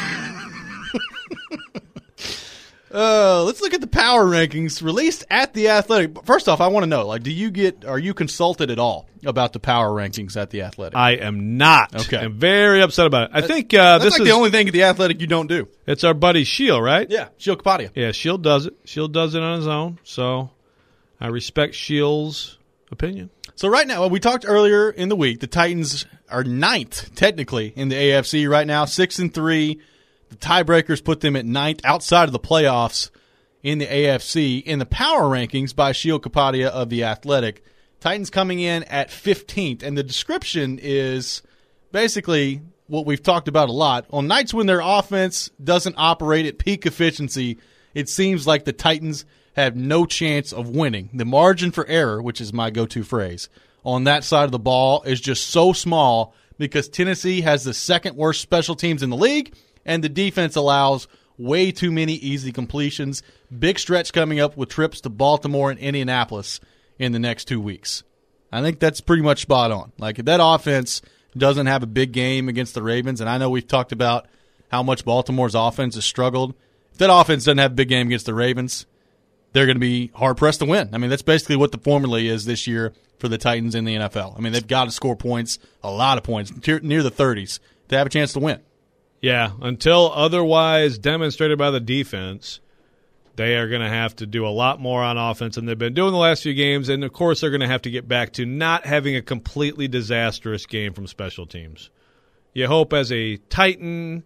uh, let's look at the power rankings released at The Athletic. First off, I want to know, like, do you get, are you consulted at all about the power rankings at The Athletic? I am not. Okay. I'm very upset about it. I think uh, That's this like is the only thing at The Athletic you don't do. It's our buddy Shield, right? Yeah, Shield Kapadia. Yeah, Shield does it. Shield does it on his own, so I respect Shield's opinion. So right now, we talked earlier in the week, the Titans are ninth, technically, in the A F C right now, six and three. The tiebreakers put them at ninth outside of the playoffs in the A F C. In the power rankings by Shield Kapadia of The Athletic, Titans coming in at fifteenth, and the description is basically what we've talked about a lot. On nights when their offense doesn't operate at peak efficiency, it seems like the Titans have no chance of winning. The margin for error, which is my go-to phrase, on that side of the ball is just so small because Tennessee has the second worst special teams in the league, and the defense allows way too many easy completions. Big stretch coming up with trips to Baltimore and Indianapolis in the next two weeks. I think that's pretty much spot on. Like, if that offense doesn't have a big game against the Ravens, and I know we've talked about how much Baltimore's offense has struggled, if that offense doesn't have a big game against the Ravens, they're going to be hard-pressed to win. I mean, that's basically what the formula is this year for the Titans in the N F L. I mean, they've got to score points, a lot of points, near the thirties, to have a chance to win. Yeah, until otherwise demonstrated by the defense, they are going to have to do a lot more on offense than they've been doing the last few games, and, of course, they're going to have to get back to not having a completely disastrous game from special teams. You hope as a Titan,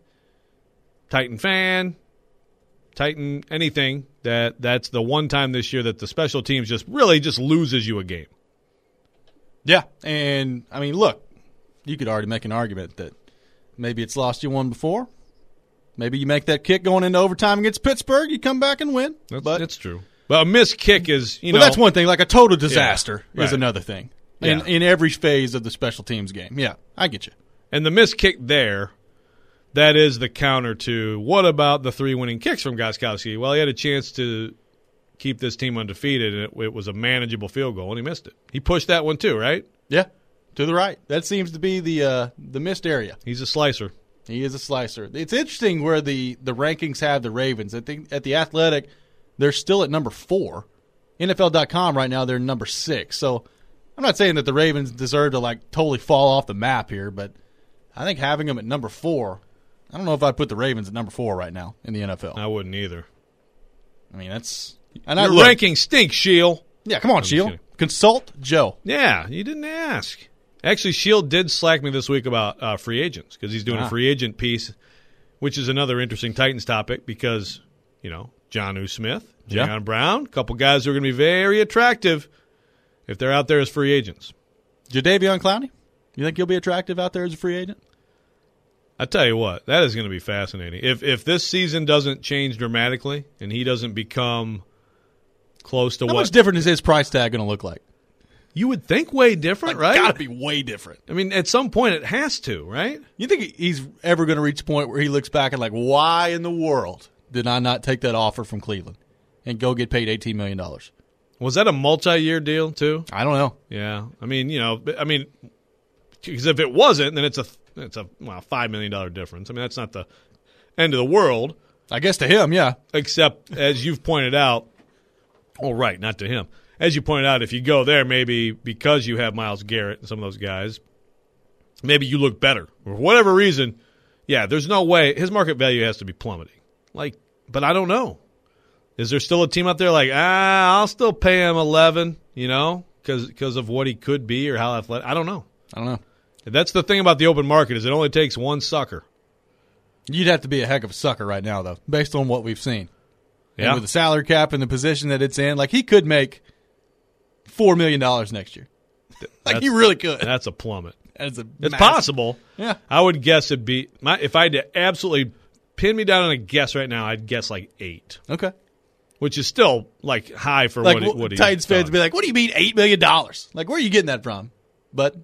Titan fan, Titan anything, that that's the one time this year that the special teams just really just loses you a game. Yeah, and, I mean, look, you could already make an argument that maybe it's lost you one before. Maybe you make that kick going into overtime against Pittsburgh, you come back and win. That's, but, that's true. But a missed kick is, you but know. that's one thing. Like a total disaster yeah, is right. another thing yeah. in, in every phase of the special teams game. Yeah, I get you. And the missed kick there, that is the counter to what about the three winning kicks from Gostkowski? Well, he had a chance to keep this team undefeated, and it, it was a manageable field goal, and he missed it. He pushed that one too, right? Yeah, to the right. That seems to be the uh, the missed area. He's a slicer. He is a slicer. It's interesting where the, the rankings have the Ravens. I think at the Athletic, they're still at number four. N F L dot com right now, they're number six. So I'm not saying that the Ravens deserve to like totally fall off the map here, but I think having them at number four, I don't know if I'd put the Ravens at number four right now in the N F L. I wouldn't either. I mean, that's and your I, look, ranking stinks, Shield. Yeah, come on, Shield. Consult Joe. Yeah, you didn't ask. Actually, Shield did slack me this week about uh, free agents because he's doing Ah. a free agent piece, which is another interesting Titans topic because, you know, Jonnu Smith, Yeah. Jayon Brown, a couple guys who are going to be very attractive if they're out there as free agents. Jadeveon Clowney, you think he'll be attractive out there as a free agent? I tell you what, that is going to be fascinating. If if this season doesn't change dramatically and he doesn't become close to How what much different is his price tag going to look like? you would think, way different, right? Got to be way different. I mean, at some point it has to, right? You think he's ever going to reach a point where he looks back and like, why in the world did I not take that offer from Cleveland and go get paid eighteen million dollars? Was that a multi-year deal too? I don't know. Yeah, I mean, you know, I mean, because if it wasn't, then it's a it's a well five million dollar difference. I mean, that's not the end of the world. I guess to him, yeah. Except as you've pointed out, well, right, not to him. As you pointed out, if you go there, maybe because you have Myles Garrett and some of those guys, maybe you look better. For whatever reason, yeah, there's no way. His market value has to be plummeting. Like, but I don't know. Is there still a team out there like, ah, I'll still pay him eleven, you know, because of what he could be or how athletic? I don't know. I don't know. That's the thing about the open market is it only takes one sucker. You'd have to be a heck of a sucker right now, though, based on what we've seen. Yeah. And with the salary cap and the position that it's in, like he could make four million dollars next year. Like That's- he really could. That's a plummet. That's a It's massive- possible. Yeah. I would guess it'd be my if I had to absolutely pin me down on a guess right now, I'd guess like eight. Okay. Which is still like high for Like what, he- what he Titans fans done. would be like, what do you mean eight million dollars? Like, where are you getting that from? But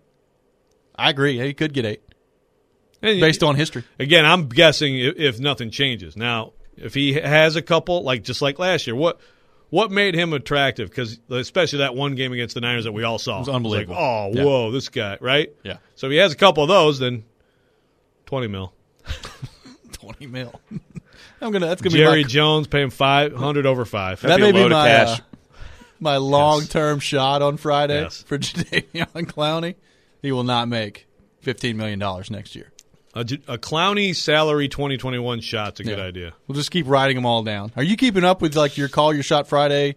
I agree. He could get eight. And based on history. Again, I'm guessing if, if nothing changes. Now, if he has a couple, like just like last year, what what made him attractive? Because especially that one game against the Niners that we all saw. It was unbelievable. Like, oh, Yeah. whoa, this guy, right? Yeah. So if he has a couple of those, then twenty mil. twenty mil. I'm gonna. That's gonna Jerry be my, Jones paying five hundred over five. that may be a be load of my cash. uh, my long term shot on Friday Yes. for Jadeveon Clowney. He will not make fifteen million dollars next year. A, J- a Clowney salary twenty twenty-one shot's a good Yeah. idea. We'll just keep writing them all down. Are you keeping up with like your call your shot Friday?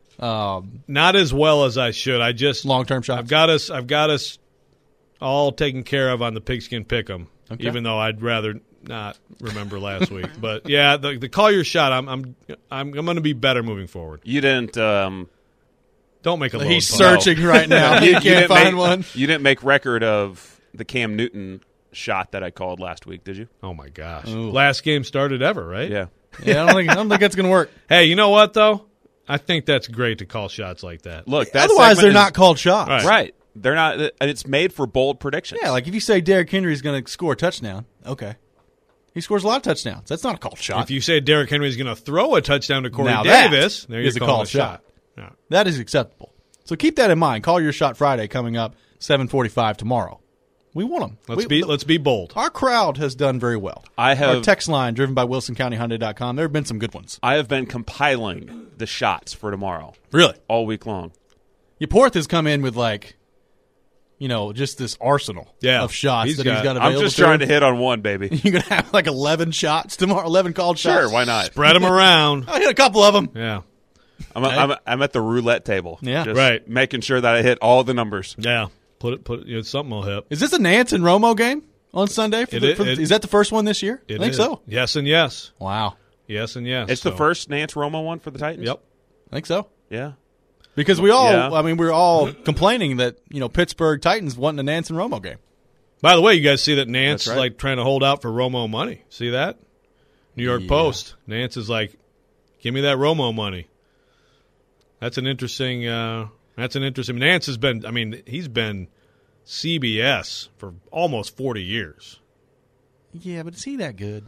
Um, Not as well as I should. I just long term shots. I've got us. I've got us all taken care of on the pigskin pick'em. Okay. Even though I'd rather not remember last week, but yeah, the, the call your shot. I'm I'm I'm, I'm going to be better moving forward. You didn't. Um, Don't make a load He's pump. searching right now. you, He you can't didn't find make, one. You didn't make record of the Cam Newton shot that I called last week, did you? Oh my gosh! Ooh. Last game started ever, right? Yeah. Yeah, I don't think I don't think that's going to work. Hey, you know what though? I think that's great to call shots like that. Look, that Otherwise, segment they're is- not called shots. Right. right. They're not, and it's made for bold predictions. Yeah, like if you say Derrick Henry's going to score a touchdown, okay. He scores a lot of touchdowns. That's not a called shot. If you say Derrick Henry's going to throw a touchdown to Corey Now that Davis, there is you a call called it a shot. shot. Yeah. That is acceptable. So keep that in mind. Call your shot Friday coming up seven forty-five tomorrow. We want them. Let's we, be let's be bold. Our crowd has done very well. I have- Our text line driven by Wilson County Hyundai dot com. There have been some good ones. I have been compiling the shots for tomorrow Really? all week long. Yaporth has come in with like, you know, just this arsenal Yeah. of shots He's that got- he's got I'm available. just trying to to hit on one, baby. You're going to have like eleven shots tomorrow, eleven called shots. Sure, why not? Spread them around. I hit a couple of them. Yeah. I'm, I'm, I'm at the roulette table. Yeah. Just Right. making sure that I hit all the numbers. Yeah. Put it. Put it. You know, something will hit. Is this a Nance and Romo game on Sunday? For It the, i- for the- it- is that the first one this year? It I think is. so. Yes and yes. Wow. Yes and yes. It's So- the first Nance Romo one for the Titans? Yep. I think so. Yeah. Because we all, Yeah. I mean, we're all complaining that, you know, Pittsburgh Titans wanting a Nance and Romo game. By the way, you guys see that Nance That's right. is like trying to hold out for Romo money. See that? New York Yeah. Post. Nance is like, give me that Romo money. That's an interesting. Uh, that's an interesting. Nance has been. I mean, he's been C B S for almost forty years. Yeah, but is he that good?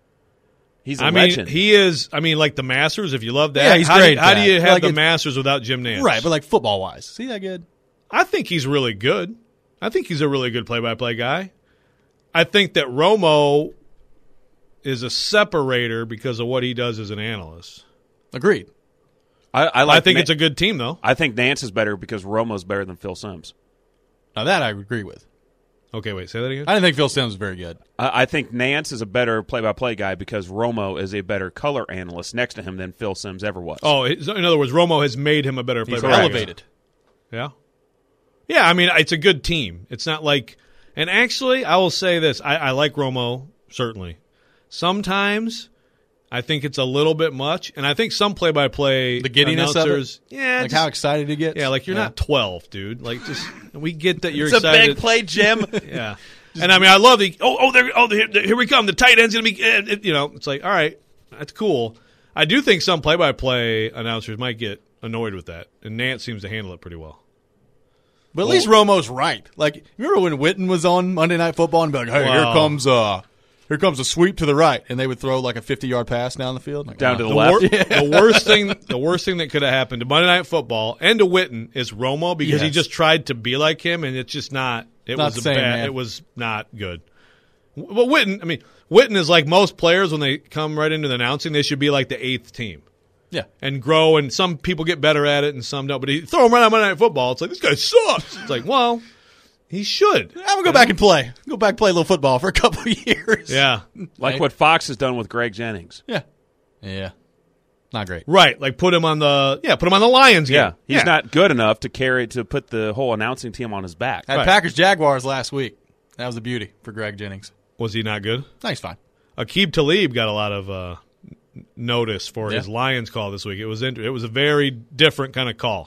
He's a I legend. mean, he is. I mean, like the Masters. If you love that, Yeah, he's how great Do, at how do that. you have Like the it's- Masters without Jim Nance? Right, but like football wise, is he that good? I think he's really good. I think he's a really good play-by-play guy. I think that Romo is a separator because of what he does as an analyst. Agreed. I, I, I like think Na- it's a good team, though. I think Nance is better because Romo's better than Phil Simms. Now that I agree with. Okay, wait, say that again. I didn't think Phil Simms was very good. I, I think Nance is a better play-by-play guy because Romo is a better color analyst next to him than Phil Simms ever was. Oh, in other words, Romo has made him a better He's play-by-play guy. elevated. Yeah. Yeah, I mean, it's a good team. It's not like – and actually, I will say this. I, I like Romo, certainly. Sometimes I think it's a little bit much, and I think some play-by-play the giddiness announcers, of it? Yeah, like just, how excited he gets? Yeah, like you're yeah. not twelve, dude. Like just we get that you're it's excited. It's a big play, Jim. Yeah. And I mean, I love the, oh, oh, there, oh here, here we come. The tight end's going to be, uh, you know, it's like, all right, that's cool. I do think some play-by-play announcers might get annoyed with that, and Nance seems to handle it pretty well. But at well, least Romo's right. Like, remember when Witten was on Monday Night Football and be like, hey, wow. here comes uh, here comes a sweep to the right, and they would throw like a fifty-yard pass down the field? Like, down oh. to the, the left? Wor- yeah. The worst thing the worst thing that could have happened to Monday Night Football and to Witten is Romo because yes. he just tried to be like him, and it's just not, it not was a same, bad, man. it was not good. But Witten, I mean, Witten is like most players when they come right into the announcing, they should be like the eighth team. Yeah. And grow, and some people get better at it and some don't. But he throw him right on Monday Night Football. It's like, this guy sucks. It's like, well, he should. I'm going to go back and play. Go back and play a little football for a couple of years. Yeah. Like right. what Fox has done with Greg Jennings. Yeah. Yeah. Not great. Right. Like put him on the yeah, put him on the Lions game. Yeah. He's yeah. not good enough to carry to put the whole announcing team on his back. Had right. Packers Jaguars last week. That was a beauty for Greg Jennings. Was he not good? No, he's fine. Aqib Talib got a lot of uh, notice for yeah. his Lions call this week. It was inter- it was a very different kind of call.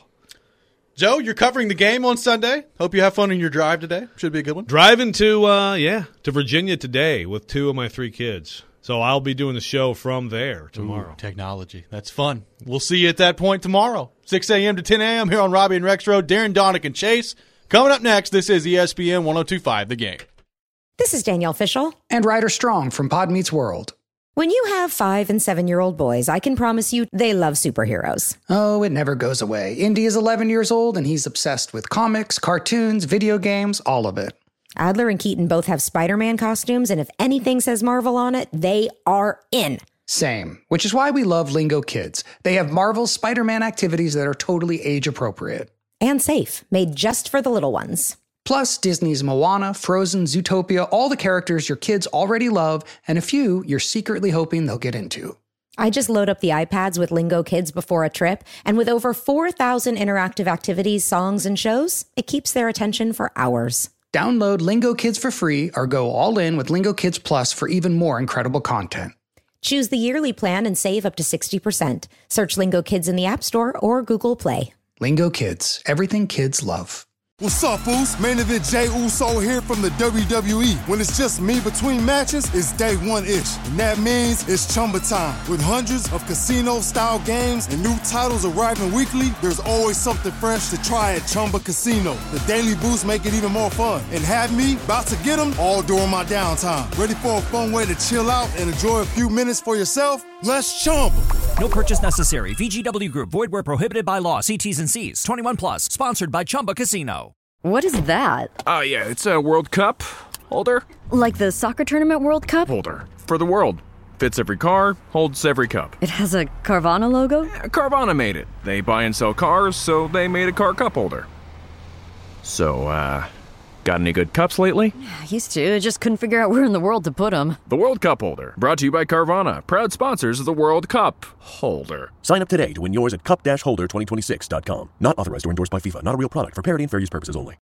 Joe, you're covering the game on Sunday. Hope you have fun in your drive today. Should be a good one. Driving to uh, yeah to Virginia today with two of my three kids. So I'll be doing the show from there tomorrow. Ooh, technology. That's fun. We'll see you at that point tomorrow. six a.m. to ten a.m. here on Robbie and Rex Road. Darren Donick and Chase. Coming up next, this is E S P N one oh two point five, The Game. This is Danielle Fishel. And Ryder Strong from Pod Meets World. When you have five and seven-year-old boys, I can promise you they love superheroes. Oh, it never goes away. Indy is eleven years old, and he's obsessed with comics, cartoons, video games, all of it. Adler and Keaton both have Spider-Man costumes, and if anything says Marvel on it, they are in. Same, which is why we love Lingo Kids. They have Marvel's Spider-Man activities that are totally age-appropriate. And safe, made just for the little ones. Plus, Disney's Moana, Frozen, Zootopia, all the characters your kids already love, and a few you're secretly hoping they'll get into. I just load up the iPads with Lingo Kids before a trip, and with over four thousand interactive activities, songs, and shows, it keeps their attention for hours. Download Lingo Kids for free or go all in with Lingo Kids Plus for even more incredible content. Choose the yearly plan and save up to sixty percent. Search Lingo Kids in the App Store or Google Play. Lingo Kids, everything kids love. What's up, fools? Main event Jey Uso here from the W W E. When it's just me between matches, it's day one-ish. And that means it's Chumba time. With hundreds of casino-style games and new titles arriving weekly, there's always something fresh to try at Chumba Casino. The daily boosts make it even more fun. And have me about to get them all during my downtime. Ready for a fun way to chill out and enjoy a few minutes for yourself? Let's Chumba. No purchase necessary. V G W Group. Void where prohibited by law. See T's and C's. twenty-one plus. Sponsored by Chumba Casino. What is that? Oh, uh, yeah, it's a World Cup holder. Like the soccer tournament World Cup? Holder. For the world. Fits every car, holds every cup. It has a Carvana logo? Yeah, Carvana made it. They buy and sell cars, so they made a car cup holder. So, uh, got any good cups lately? I used to, just couldn't figure out where in the world to put them. The World Cup holder, brought to you by Carvana, proud sponsors of the World Cup holder. Sign up today to win yours at cup dash holder twenty twenty-six dot com. Not authorized or endorsed by FIFA. Not a real product. For parity and fair use purposes only.